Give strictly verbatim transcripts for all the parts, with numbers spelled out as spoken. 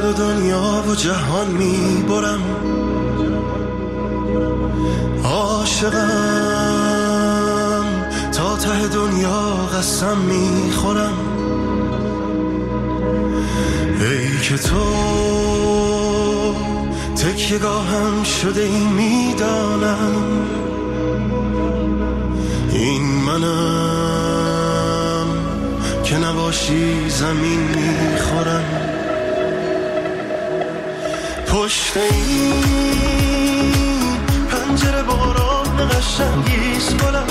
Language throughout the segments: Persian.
و دنیا و جهان میبرم، عاشقم تا ته دنیا قسم میخورم. ای که تو تکیه‌گاهم شده ای میدانم، این منم که نباشی زمین میخورم. پشت این پنجره باران قشنگیست گلم،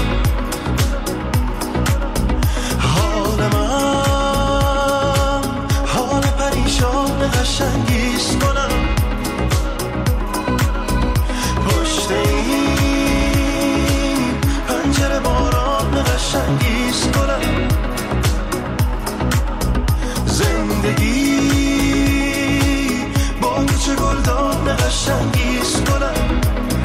حال من حال پریشان قشنگیست گلم. پشت این پنجره باران قشنگیست گلم. زندگی با چه گلدان قشنگیست گلم.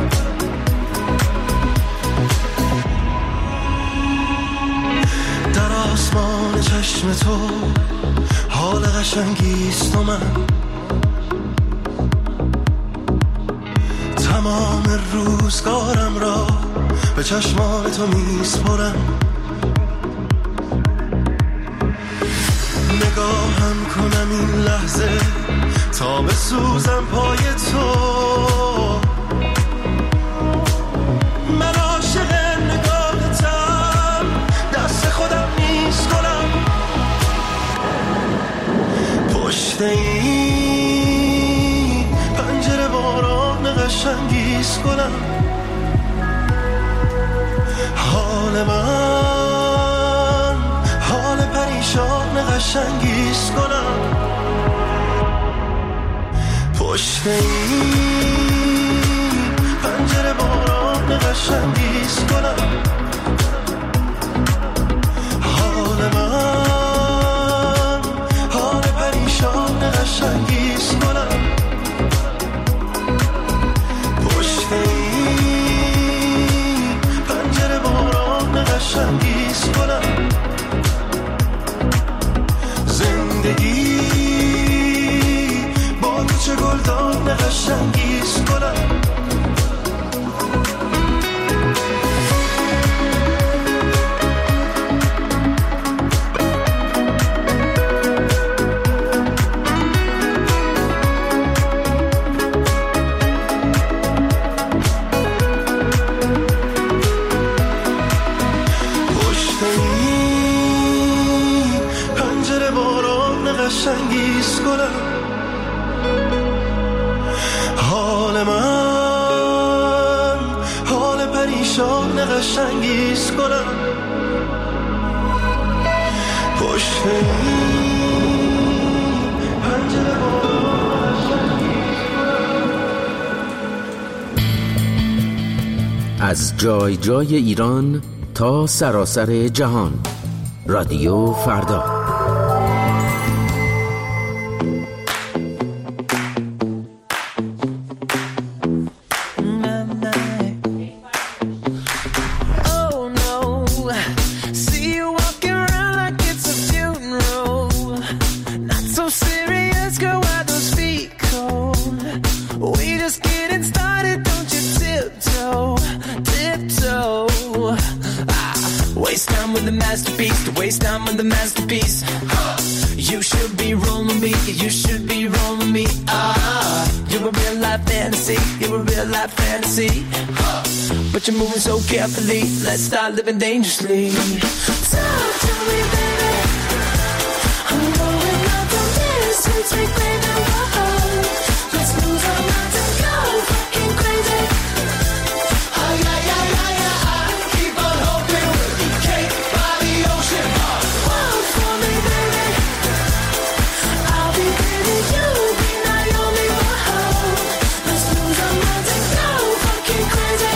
در آسمان چشم تو حال قشنگیست و من تمام روزگارم را به چشمان تو میسپرم. نگاهم کنم این لحظه تا بسوزم پای تو، من عاشق نگاهتم، دست خودم نیست گلم. پشت این پنجره باران قشنگیست گلم، حال من حال پریشان قشنگیست گلم. پشت این پنجره باران قشنگیست گلم، حال من حال پریشان قشنگیست گلم. پشت این پنجره باران قشنگیست گلم. زندگی با تو چه گلدان قشنگیست گلم. قشنگیست گلم، حال من حال پریشان قشنگیست گلم. پشت این پنجره باران قشنگیست گلم. از جای جای ایران تا سراسر جهان، رادیو فردا. But you're moving so carefully, let's start living dangerously. Talk to me, baby. I'm going up on this sweet, sweet baby. Whoa. Let's lose our minds and go fucking crazy. Oh yeah, yeah, yeah, yeah. I keep on hoping we'll be cake by the ocean. Walk for me, baby. I'll be baby, you'll be Naomi. Whoa. Let's lose our minds and go fucking crazy.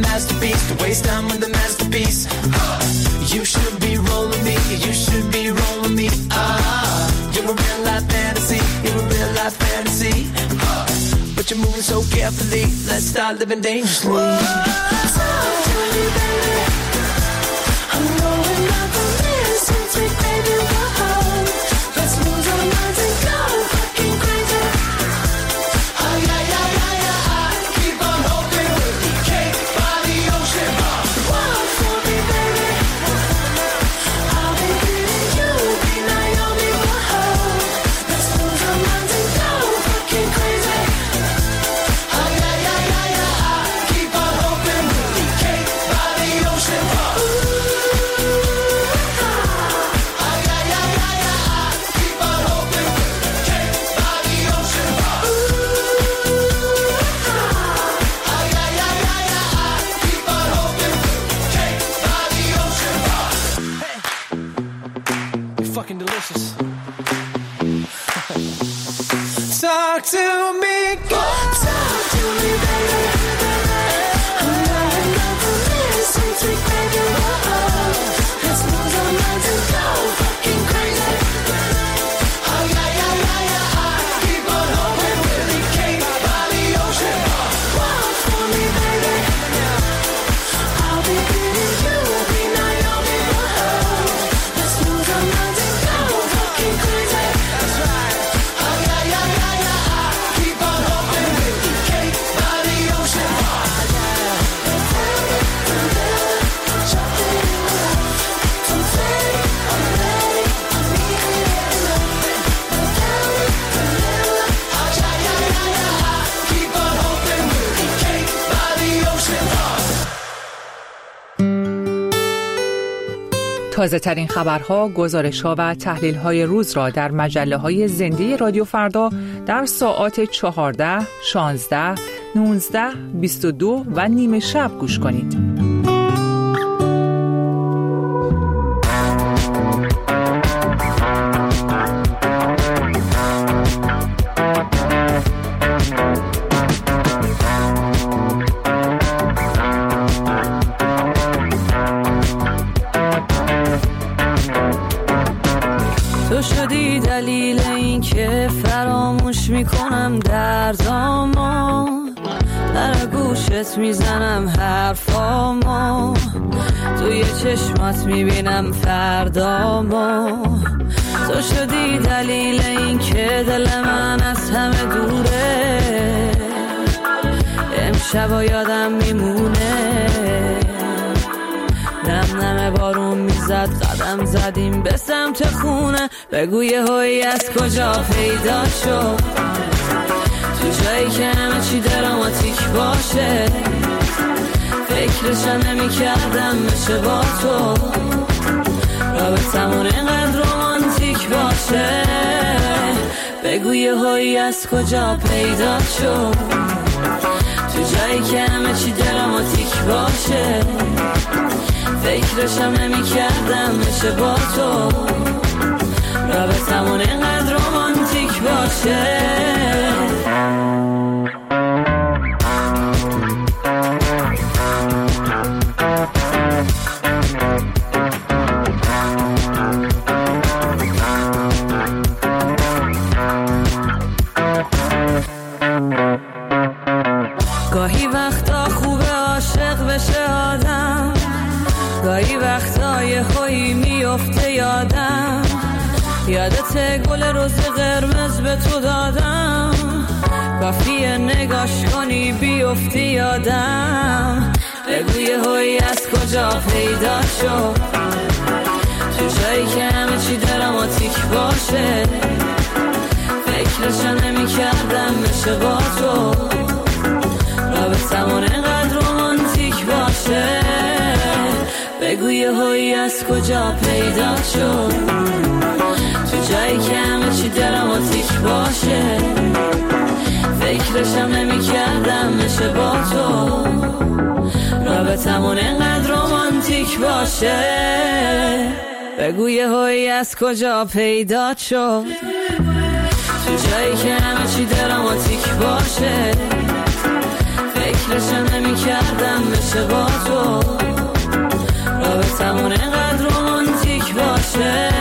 masterpiece, to waste time with a masterpiece. Uh, you should be rolling me, you should be rolling me. Ah, you're a real life fantasy, you're a real life fantasy. Uh, but you're moving so carefully, let's start living dangerously. Whoa, talk to me, baby. I'm rolling up on this sweet, sweet baby. Whoa, let's lose our minds and go fucking crazy. Oh yeah, yeah, yeah, yeah. Keep on hoping we'll be cake by the ocean. Walk for me, baby. I'll be beating you, be Naomi. Whoa, let's lose our minds and go fucking crazy. Oh yeah, yeah, yeah, yeah. Keep on hoping we'll be cake by the ocean. Delicious. Talk to me, girl. Talk to me, baby. I'm rolling up on this sweet, sweet baby. Whoa, let's lose our minds and go fucking crazy. Oh yeah, yeah, yeah, yeah. Keep on hoping we'll be cake by the ocean. Walk for me, baby. I'll be beating you, be Naomi. Whoa, let's lose our minds and go fucking crazy. That's right. Oh yeah, yeah, yeah, yeah. Keep on hoping we'll be cake by the ocean. Keep on hoping we'll be cake by the ocean. تازه ترین خبرها، گزارش‌ها و تحلیل‌های روز را در مجله‌های زنده رادیو فردا در ساعات چهارده، شانزده، نوزده، بیست و دو و نیمه شب گوش کنید. تو شدی دلیل این که فراموش میکنم دردامو، در گوشت میزنم حرفامو، توی چشمات میبینم فردامو. تو شدی دلیل این که دل من از همه دوره، امشب یادم میمونه. نم نم بارون میزد، قدم زدیم به سمت خونه. بگو یه هایی از کجا پیدا شد، تو جایی که همه چی دراماتیک باشه. فکرشم نمی کردم بشه با تو، رابطمون اینقدر رومانتیک باشه. بگو یه هایی از کجا پیدا شد، تو جایی که همه چی دراماتیک باشه. فکرشم نمی کردم بشه با تو، رابطمون اینقدر رومانتیک باشه. گاهی وقتا خوبه عاشق بشه آدم، گاهی وقتا یه هایی میفته یادم. یادت گل روز قرمز به تو دادم، کافیه نگاش کنی بیفتی یادم. بگو یه هایی از کجا پیدا شد، تو جایی که همه چی دراماتیک باشه. فکرشم نمی کردم بشه با تو، رابطمون اینقدر رومانتیک باشه. بگو یه هایی از کجا پیدا شد، تو جایی که همه چی دراماتیک باشه. فکرشم نمی کردم بشه با تو، رابطمون اینقدر رومانتیک باشه. بگو یه هایی از کجا پیدا شد، تو جایی که همه چی دراماتیک باشه. فکرش نمی کردم بشه با تو رابطمون اینقدر رومانتیک باشه.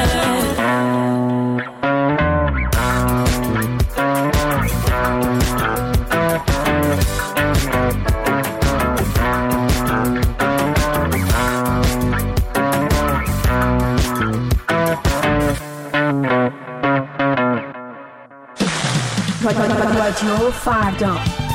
رادیو فردا.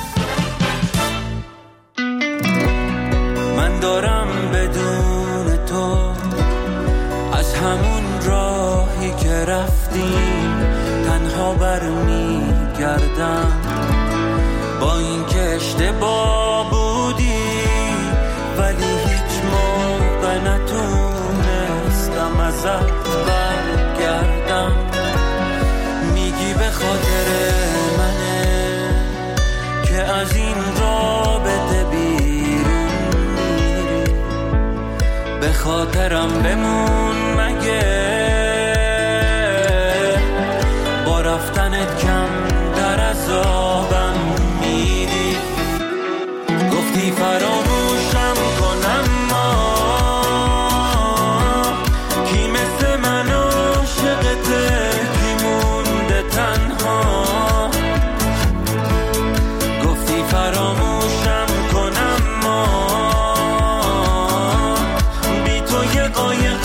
من دارم بدون تو از همون راهی که رفتیم تنها برمیگردم، با این که اشتباه بودی ولی هیچ موقع نتونستم ازت برگردم. میگی به خاطر منه که از این رابطه بیرون میری، به خاطرم بمون مگه با رفتنت کم در عذابم میری. گفتی فراموشم کنم ما کی مثل من عاشقته کی مونده تنها. گفتی فراموشم کنم ما بی تو یه قایق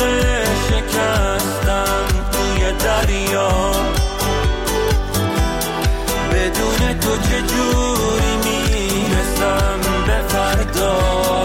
شکستم توی دریا، بدون تو چجوری میرسم به فردا.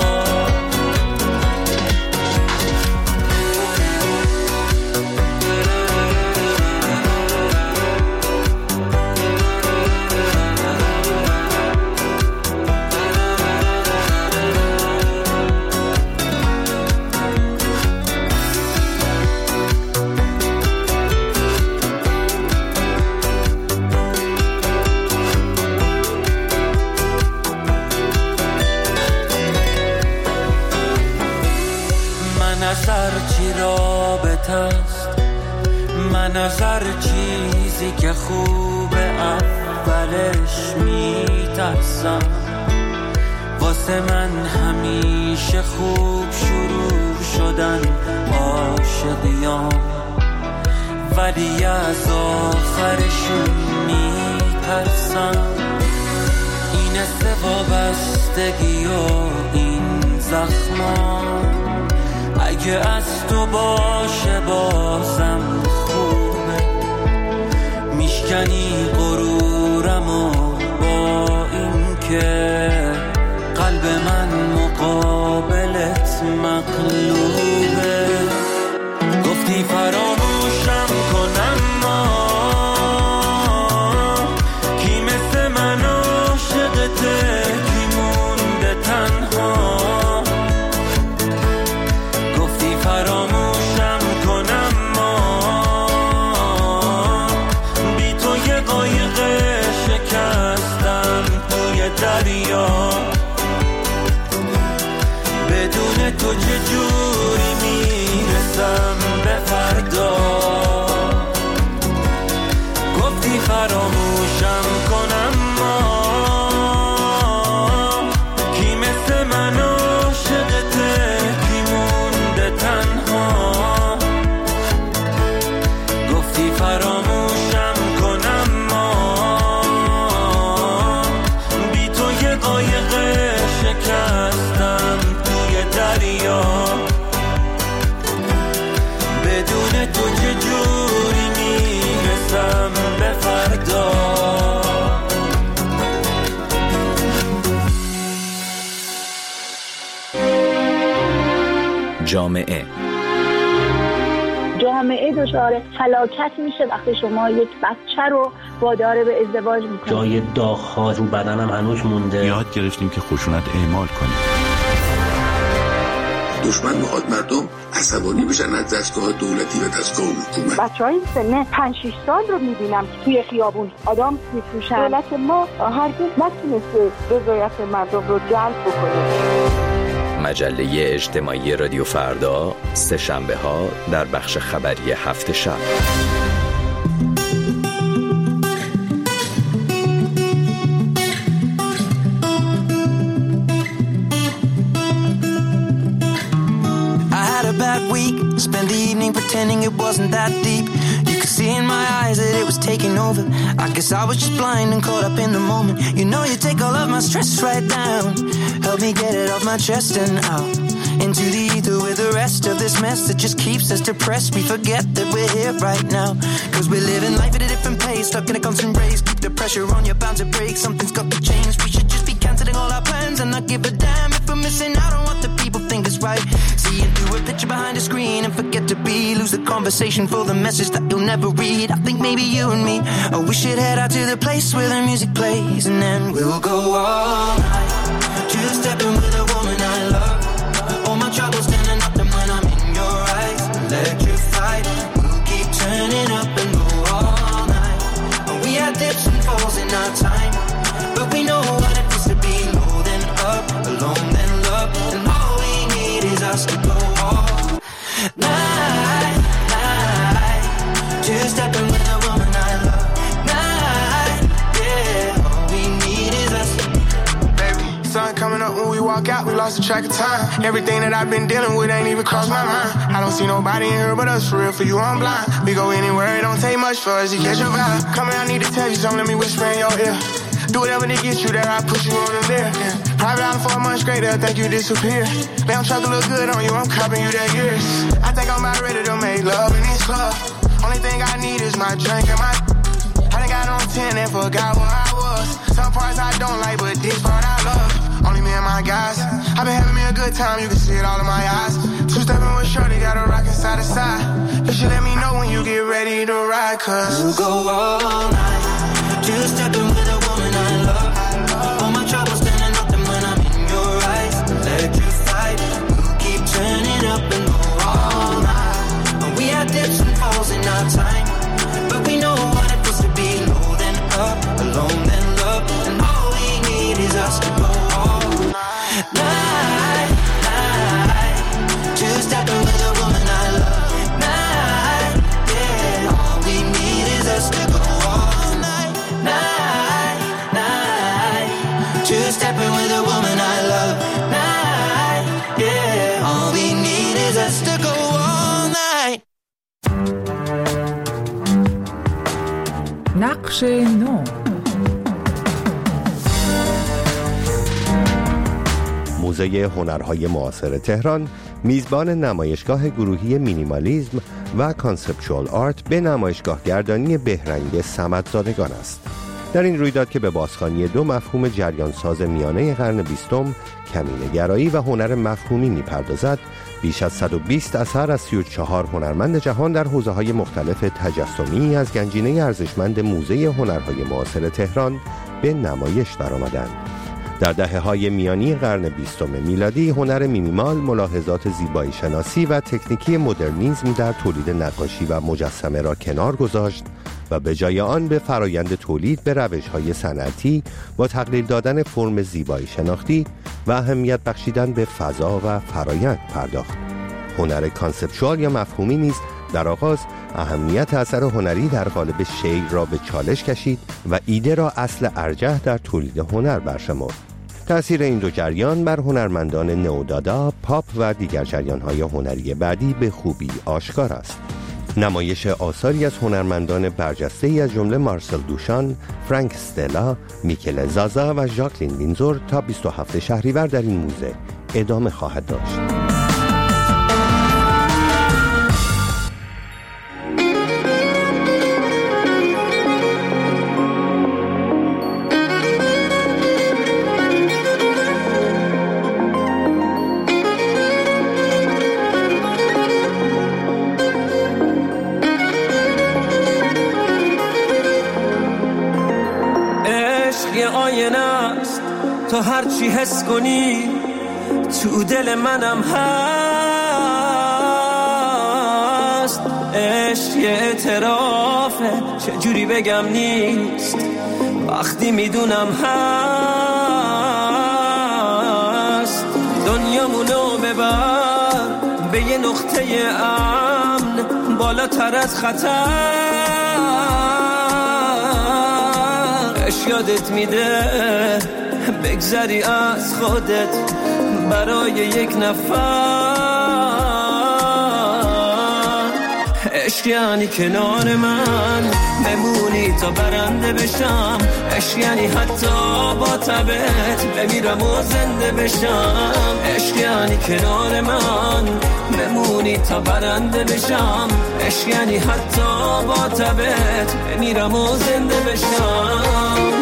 من از هر چیزی که خوبه اولش میترسم، واسه من همیشه خوب شروع شدن عاشقیام، ولی از آخرشون میترسم. این وابستگی و این زخمان اگه از تو باشه بازم خوبه، میشکنی غرورم و با این که قلب من مقابلت مغلوبه. گفتی فراموشم کنم ما کی مثل من عاشقته کی مونده تنها. فراموشم کنم ما بی تو یه قایق شکستم توی دریا، بدون تو چجوری میرسم به فردا. گفتی فراموشم کنم ما کی مثل من عاشقته تنها. گفتی فراموشم کنم ما بی تو یه قایق شکستم توی دریا، بدون تو چجوری میرسم به فردا. جامعه جامعه دچار فلاکت میشه وقتی شما یک بچه رو وادار به ازدواج میکنید. جای داغ‌ها رو بدنم هنوز مونده. یاد گرفتیم که خشونت اعمال کنیم. دشمن میخواد مردم عصبانی بشن از دستگاه دولتی و دستگاه حکومت. بچهای سن پنج شش سال رو میبینم که توی خیابون آدم میفروشن. دولت ما هرگز نتونسته رضایت مردم رو جلب بکنه. مجله اجتماعی رادیو فردا سه شنبه ها در بخش خبری هفت شب. pretending it wasn't that deep. You could see in my eyes that it was taking over. I guess I was just blind and caught up in the moment. You know you take all of my stress right down. Help me get it off my chest and out into the ether with the rest of this mess that just keeps us depressed. We forget that we're here right now, cause we're living life at a different pace, stuck in a constant race. Keep the pressure on, you're bound to break. Something's got to change. We should just be cancelling all our plans and not give a damn if we're missing out on what the people think is right. Seeing through a picture behind a screen and forget to be. Lose the conversation for the message that you'll never read. I think maybe you and me, oh, we should head out to the place where the music plays, and then we'll go all night, just stepping with a woman I love. All my troubles standing up and when I'm in your eyes, electrified. We'll keep turning up and go all night. And we had dips and falls in our time, but we know what it is to be low then up, alone then love. And all we need is us to go all night, night. Just stepping with a woman I love. Night, yeah. All we need is us. Baby, sun coming up when we walk out, we lost the track of time. Everything that I've been dealing with ain't even crossed my mind. I don't see nobody in here but us, for real, for you I'm blind. We go anywhere, it don't take much for us to catch your vibe. Come here, I need to tell you something, let me whisper in your ear. Do whatever to get you there, I put you on the there. Yeah. Private island for a month straight, I think you disappear. Damn truck look good on you, I'm copping you that years. I think I'm about ready to make love in this club. Only thing I need is my drink and my I done got on ten and forgot where I was. Some parts I don't like, but this part I love. Only me and my guys. I've been having me a good time, you can see it all in my eyes. Two-stepping with shorty, got a rockin' side to side. You should let me know when you get ready to ride, cause we'll go all night, just stepping with a woman I love. All my troubles standing up and when I'm in your eyes, electrified. We'll keep turning up and go all night. And we had dips and falls in our time, but we know what it feels to be low then up, alone then love. And all we need is us to go all night, night. Just stepping with a woman I love. Night, yeah. All we need is us to go all night, night, night. Just stepping with a woman I love. Night, yeah. All we need is us to go all night. نقش نو. موزه هنرهای معاصر تهران میزبان نمایشگاه گروهی مینیمالیسم و کانسپچوال آرت به نمایشگاه گردانی بهرنگ صمدزادگان است. در این رویداد که به بازخوانی دو مفهوم جریانساز میانه قرن بیستم، کمینه‌گرایی و هنر مفهومی می‌پردازد، بیش از صد و بیست اثر از سی و چهار هنرمند جهان در حوزه‌های مختلف تجسمی از گنجینه ارزشمند موزه هنرهای معاصر تهران به نمایش درآمدند. در دهه‌های میانی قرن بیستم میلادی هنر مینیمال ملاحظات زیبایی شناسی و تکنیکی مدرنیسم در تولید نقاشی و مجسمه را کنار گذاشت و به جای آن به فرایند تولید به روش‌های صنعتی با تقلیل دادن فرم زیبایی شناختی و اهمیت بخشیدن به فضا و فرایند پرداخت. هنر کانسپچوال یا مفهومی نیز در آغاز اهمیت اثر هنری در قالب شیء را به چالش کشید و ایده را اصل ارجح در تولید هنر برشمرد. تأثیر این دو جریان بر هنرمندان نئودادا، پاپ و دیگر جریان‌های هنری بعدی به خوبی آشکار است. نمایش آثاری از هنرمندان برجسته‌ای از جمله مارسل دوشان، فرانک استلا، میکل زازا و ژاکلین وینزور تا بیست و هفتم شهریور در این موزه ادامه خواهد داشت. تو هر چی حس کنی تو دل منم هست. عشق یه اعترافه چجوری بگم نیست وقتی میدونم هست. دنیامونو ببر به یه نقطه امن بالاتر از خطر. عشق یادت میده بگذری از خودت برای یک نفر. عشق یعنی کنار من بمونی تا برنده بشم، عشق یعنی حتی با تبت بمیرم و زنده بشم، عشق یعنی کنار من بمونی تا برنده بشم، عشق یعنی حتی با تبت بمیرم و زنده بشم.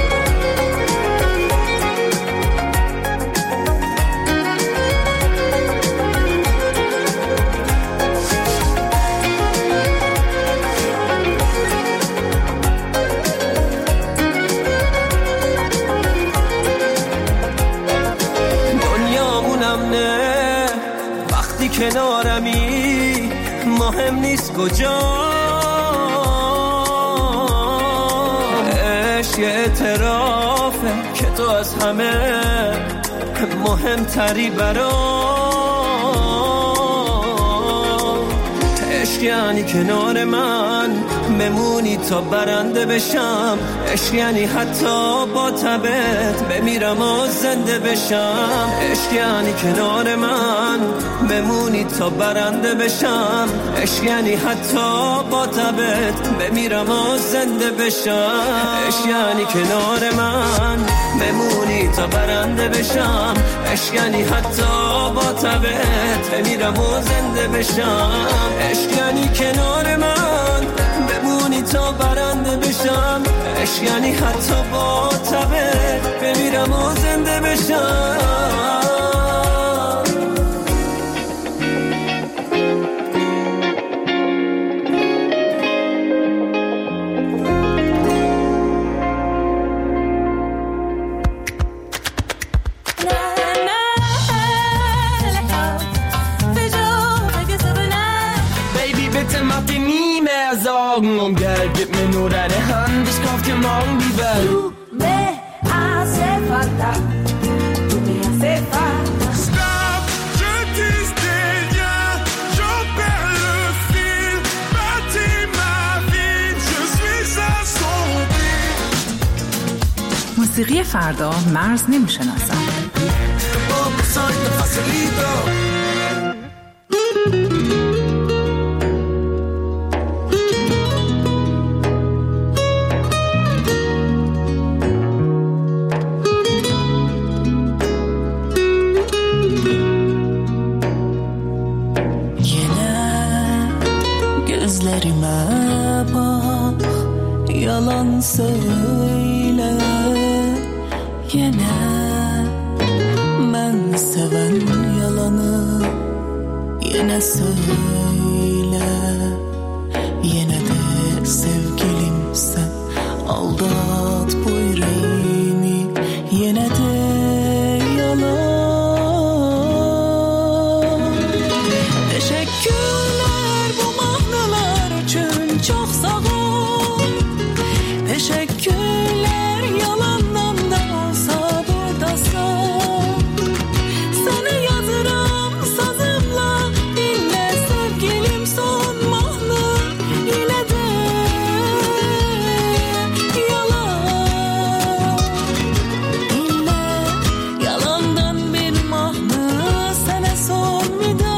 کنارمی مهم نیست کجا، عشق یه اعترافه که تو از همه مهمتری برام، عشق یعنی کنار من بمونی تا برنده بشم، عشق یعنی حتی با تبت بمیرم و زنده بشم، عشق یعنی کنار من بمونی تا برنده بشم، عشق یعنی حتی با تبت بمیرم و زنده بشم، عشق یعنی کنار من بمونی تا برنده بشم، عشق یعنی حتی با تبت بمیرم و زنده بشم، عشق یعنی کنار من بمونی تا برنده بشم، عشق یعنی حتی با تبت بمیرم و زنده بشم. Und Geld, gib mir nur deine Hand, ich kauf dir morgen die Welt. Tu me hace falta, tu me hace falta. Stop, je disais rien, j'en perds le fil. Bâtis ma vie, je suis à son beat. موسیقی فردا مرز نمیشناسد. Gözlerime bak, yalan söyle yine, ben seven yalanı yine söyle, yine de sevgilim sen aldat bu yüreğimi, yine de yalan. Teşekkürler bu mahnalar için, çok sağ ol. Teşekkürler yalandan da olsa buradasın. Sana yazırım sazımla, dinle sevgilim son mahna, yine de yalan. Dinle yalandan bir mahna, sana son vida,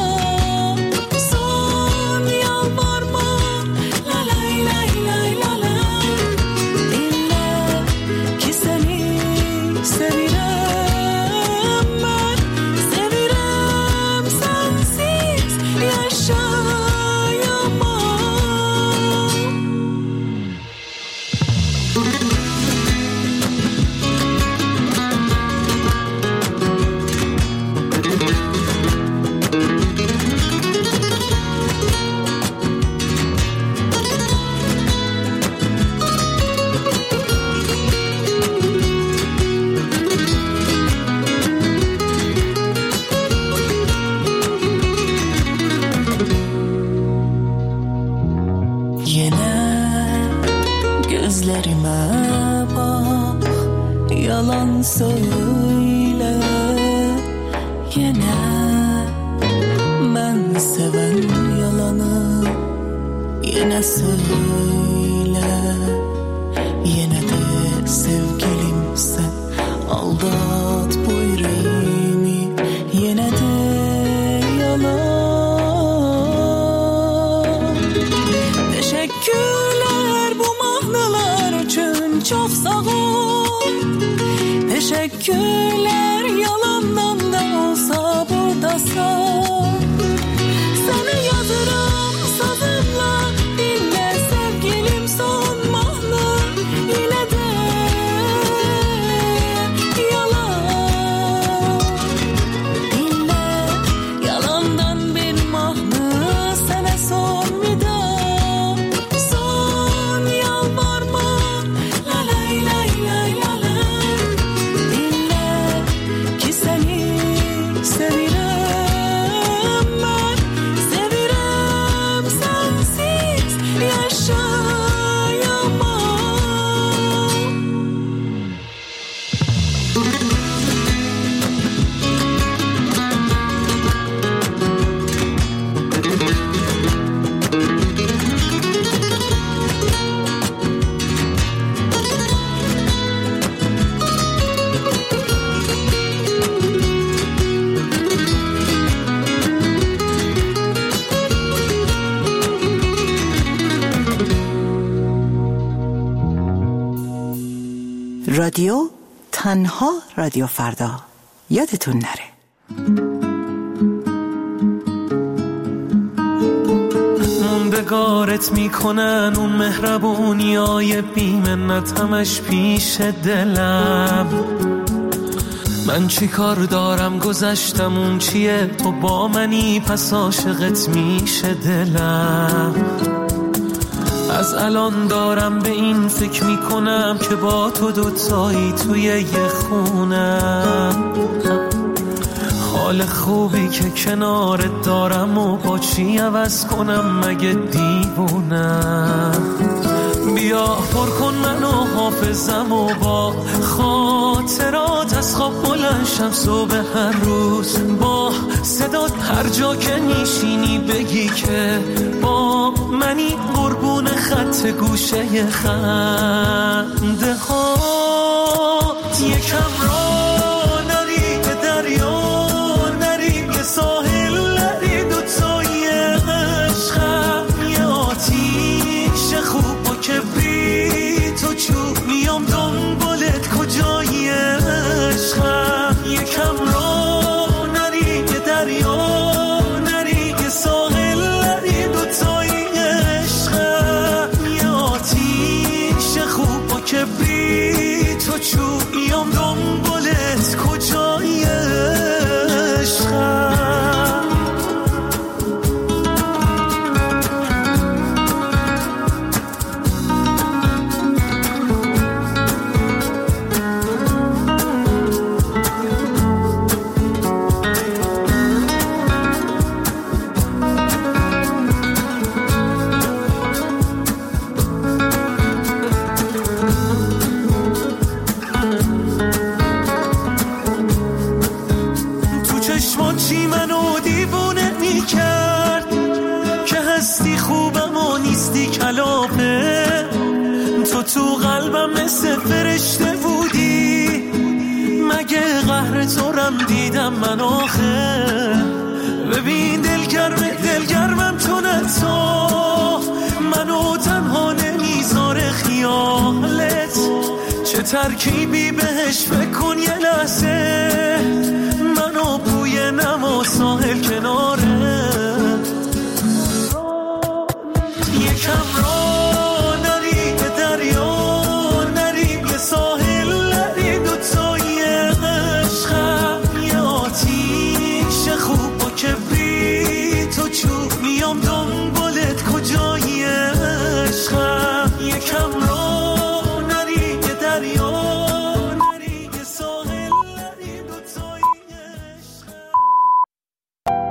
son yalvarma, la lay lay lay la lay. Dinle ki seni sevirem ben, sevirem sensiz yaşayamam. Yine gözlerime bak, yalan söyle yine, ben seven yalanı yine söyle, yine de sevgilim sen aldat bu yüreğimi, yine de yalan. Teşekkürler yalandan da olsa buradasın. Seni yazırım sazımla, dinle sevgilim son mahlı. Yine de yalan, dinle yalandan bir mahlı. Sana son vida, son yalvarma. La lay lay lay la lay. Dinle ki seni sevirim ben, sevirim sensiz yaşayamam. رادیو تنها رادیو فردا، یادتون نره. موندگارت میکنن اون مهربونیای بی‌منت همش پیش دلم. من چی کار دارم گذشتم اون چیه، تو با منی پس عاشقت میشه دلم. از الان دارم به این فکر میکنم که با تو دوتایی توی یه خونم. حال خوبی که کنارت دارم و با چی عوض کنم مگه دیوونم. بیا پر کن منو حافظم و با خاطرات از خواب بلند شم صبح هر روز. با صدات هر جا که میشینی بگی که با منی قربون خط گوشه خنده هات. یکم را نری به دریا نری به ساحل نری، دوتای عشقم یه آتیش خوب و کبریت و چوب میام دنبالت کجای عشقم. یکم را نری به دریا نری به ساحل نری، دوتای عشقم یه آتیش خوب و کبریت و چوب میام دنبالت کجای عشقم. تو قلبم مثل فرشته بودی، مگه قهر تو رم دیدم من آخه. ببین دلگرم دلگرمم تو نه تو، منو تنها نمیذاره خیالت. چه ترکیبی بهش فکر کن یه لحظه،